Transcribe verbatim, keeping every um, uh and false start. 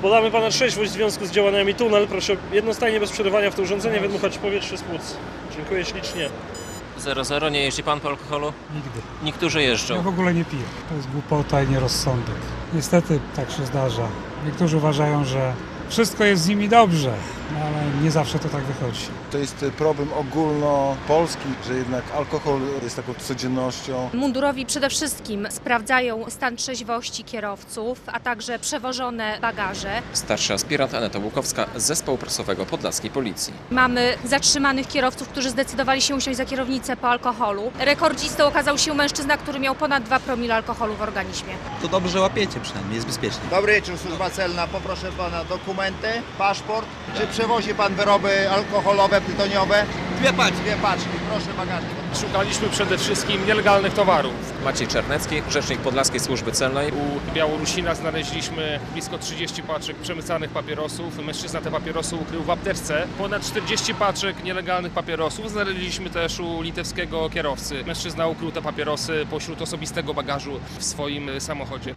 Zbadamy pana trzeźwość w związku z działaniami tunel. Proszę jednostajnie bez przerywania w to urządzenie wydmuchać powietrze z płuc. Dziękuję ślicznie. zero zero, nie jeździ pan po alkoholu? Nigdy. Niektórzy jeżdżą. Ja w ogóle nie piję. To jest głupota i nierozsądek. Niestety tak się zdarza. Niektórzy uważają, że wszystko jest z nimi dobrze, no ale nie zawsze to tak wychodzi. To jest problem ogólnopolski, że jednak alkohol jest taką codziennością. Mundurowi przede wszystkim sprawdzają stan trzeźwości kierowców, a także przewożone bagaże. Starszy aspirant Aneta Łukowska z zespołu prasowego podlaskiej policji. Mamy zatrzymanych kierowców, którzy zdecydowali się usiąść za kierownicę po alkoholu. Rekordzistą okazał się mężczyzna, który miał ponad dwa promile alkoholu w organizmie. To dobrze, że łapiecie przynajmniej, jest bezpiecznie. Dobry wieczór, służba celna. Poproszę pana dokumenty, paszport. Czy przewozi pan wyroby alkoholowe, tytoniowe? Dwie paczki. Dwie paczki. Proszę bagażnik. Szukaliśmy przede wszystkim nielegalnych towarów. Maciej Czernecki, rzecznik Podlaskiej Służby Celnej. U Białorusina znaleźliśmy blisko trzydzieści paczek przemycanych papierosów. Mężczyzna te papierosy ukrył w apteczce. Ponad czterdzieści paczek nielegalnych papierosów znaleźliśmy też u litewskiego kierowcy. Mężczyzna ukrył te papierosy pośród osobistego bagażu w swoim samochodzie.